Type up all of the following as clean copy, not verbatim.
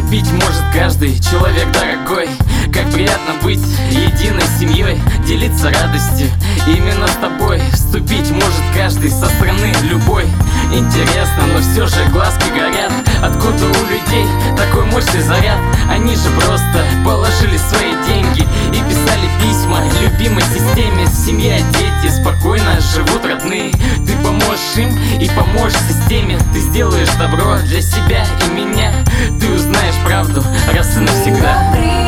Вступить может каждый человек дорогой. Как приятно быть единой семьей, делиться радостью именно с тобой. Вступить может каждый со стороны любой. Интересно, но все же глазки горят. Откуда у людей такой мощный заряд? Они же просто положили свои деньги и писали письма любимой системе. Семья, дети, спокойно живут родные. Ты поможешь им и поможешь системе. Ты сделаешь добро для себя и меня. Ты узнаешь правду раз и навсегда.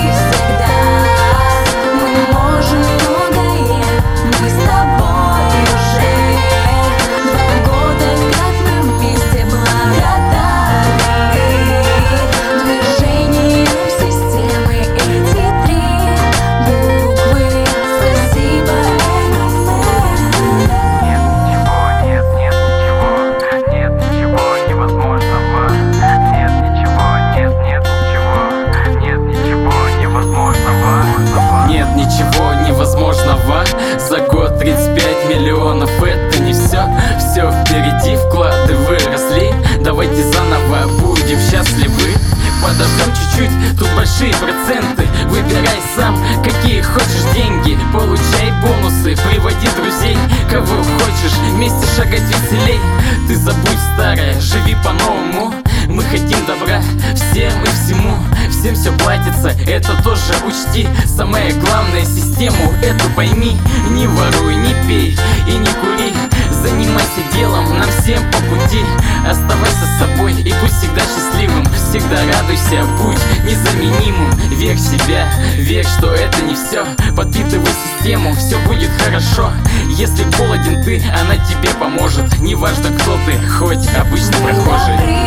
Мы можем многое, мы с тобой уже 2 года, как мы вместе благодарны движением системы. Эти 3 буквы спасибо, Нет ничего невозможного. Нет ничего невозможного. Нет ничего невозможного. За год 35 миллионов — это не все. Все впереди, вклады выросли. Давайте заново будем счастливы. Подождем чуть-чуть, тут большие проценты. Выбирай сам, какие хочешь деньги. Получай бонусы, приводи друзей, кого хочешь, вместе шагать веселей. Ты забудь старое, живи по-новому. Мы хотим добра всем и всему. Всем все платится, это тоже учти. Самое главное, систему эту пойми. Не воруй, не пей и не кури. Занимайся делом, нам всем по пути. Оставайся с собой и будь всегда счастливым. Всегда радуйся, будь незаменимым. Верь в себя, верь, что это не все. Подпитывай систему, все будет хорошо. Если голоден ты, она тебе поможет. Неважно кто ты, хоть обычный прохожий.